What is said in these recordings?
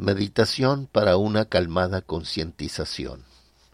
Meditación para una calmada concientización.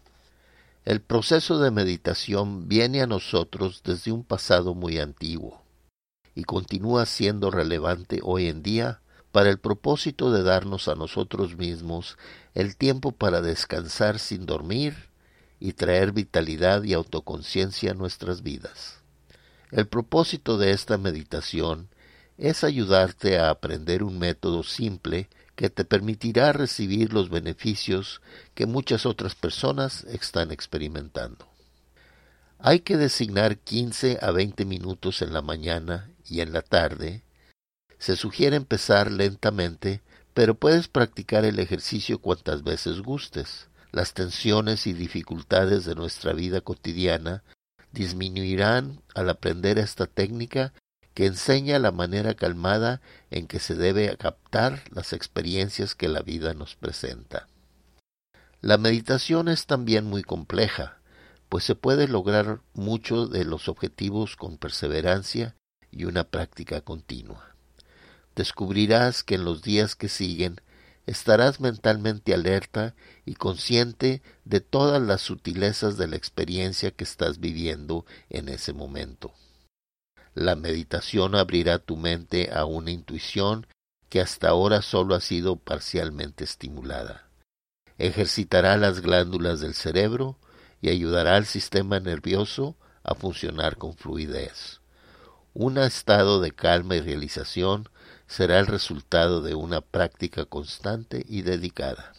El proceso de meditación viene a nosotros desde un pasado muy antiguo y continúa siendo relevante hoy en día para el propósito de darnos a nosotros mismos el tiempo para descansar sin dormir y traer vitalidad y autoconciencia a nuestras vidas. El propósito de esta meditación es ayudarte a aprender un método simple que te permitirá recibir los beneficios que muchas otras personas están experimentando. Hay que designar 15 a 20 minutos en la mañana y en la tarde. Se sugiere empezar lentamente, pero puedes practicar el ejercicio cuantas veces gustes. Las tensiones y dificultades de nuestra vida cotidiana disminuirán al aprender esta técnica que enseña la manera calmada en que se debe captar las experiencias que la vida nos presenta. La meditación es también muy compleja, pues se puede lograr mucho de los objetivos con perseverancia y una práctica continua. Descubrirás que en los días que siguen estarás mentalmente alerta y consciente de todas las sutilezas de la experiencia que estás viviendo en ese momento. La meditación abrirá tu mente a una intuición que hasta ahora solo ha sido parcialmente estimulada. Ejercitará las glándulas del cerebro y ayudará al sistema nervioso a funcionar con fluidez. Un estado de calma y realización será el resultado de una práctica constante y dedicada.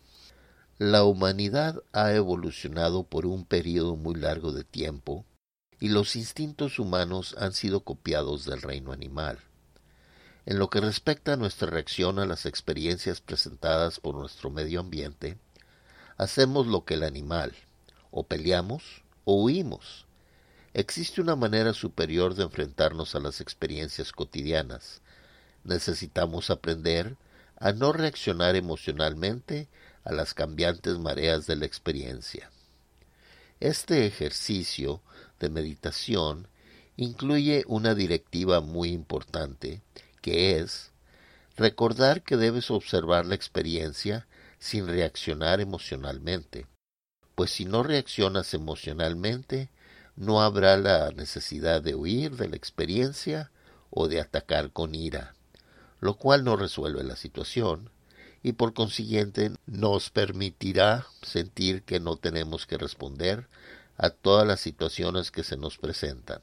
La humanidad ha evolucionado por un período muy largo de tiempo y los instintos humanos han sido copiados del reino animal. En lo que respecta a nuestra reacción a las experiencias presentadas por nuestro medio ambiente, hacemos lo que el animal, o peleamos o huimos. Existe una manera superior de enfrentarnos a las experiencias cotidianas. Necesitamos aprender a no reaccionar emocionalmente a las cambiantes mareas de la experiencia. Este ejercicio de meditación incluye una directiva muy importante, que es recordar que debes observar la experiencia sin reaccionar emocionalmente, pues si no reaccionas emocionalmente, no habrá la necesidad de huir de la experiencia o de atacar con ira, lo cual no resuelve la situación y por consiguiente nos permitirá sentir que no tenemos que responder a todas las situaciones que se nos presentan.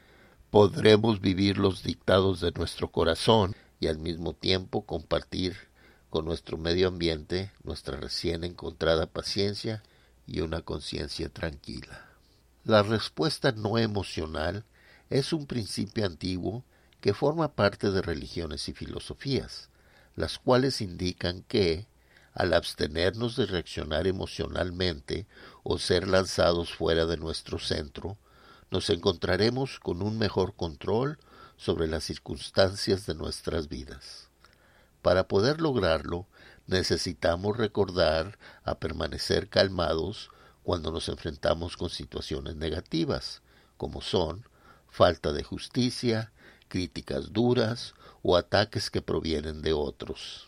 Podremos vivir los dictados de nuestro corazón y al mismo tiempo compartir con nuestro medio ambiente nuestra recién encontrada paciencia y una conciencia tranquila. La respuesta no emocional es un principio antiguo que forma parte de religiones y filosofías, las cuales indican que, al abstenernos de reaccionar emocionalmente o ser lanzados fuera de nuestro centro, nos encontraremos con un mejor control sobre las circunstancias de nuestras vidas. Para poder lograrlo, necesitamos recordar a permanecer calmados cuando nos enfrentamos con situaciones negativas, como son falta de justicia, críticas duras o ataques que provienen de otros.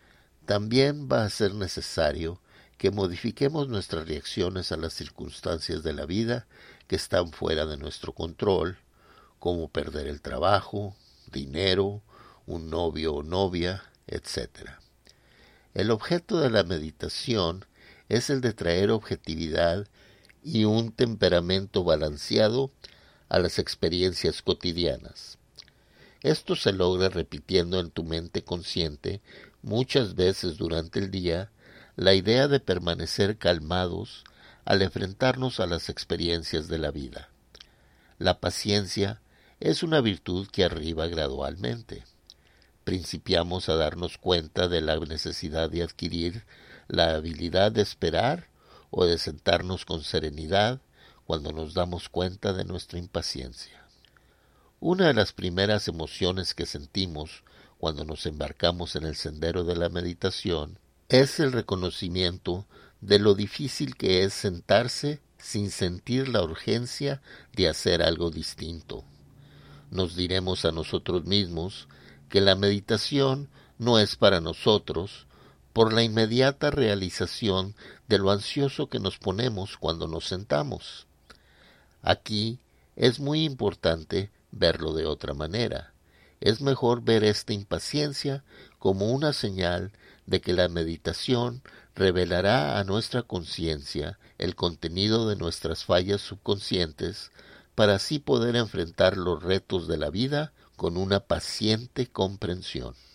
También va a ser necesario que modifiquemos nuestras reacciones a las circunstancias de la vida que están fuera de nuestro control, como perder el trabajo, dinero, un novio o novia, etc. El objeto de la meditación es el de traer objetividad y un temperamento balanceado a las experiencias cotidianas. Esto se logra repitiendo en tu mente consciente muchas veces durante el día la idea de permanecer calmados al enfrentarnos a las experiencias de la vida. La paciencia es una virtud que arriba gradualmente. Principiamos a darnos cuenta de la necesidad de adquirir la habilidad de esperar o de sentarnos con serenidad cuando nos damos cuenta de nuestra impaciencia. Una de las primeras emociones que sentimos cuando nos embarcamos en el sendero de la meditación es el reconocimiento de lo difícil que es sentarse sin sentir la urgencia de hacer algo distinto. Nos diremos a nosotros mismos que la meditación no es para nosotros por la inmediata realización de lo ansioso que nos ponemos cuando nos sentamos. Aquí es muy importante verlo de otra manera. Es mejor ver esta impaciencia como una señal de que la meditación revelará a nuestra conciencia el contenido de nuestras fallas subconscientes para así poder enfrentar los retos de la vida con una paciente comprensión.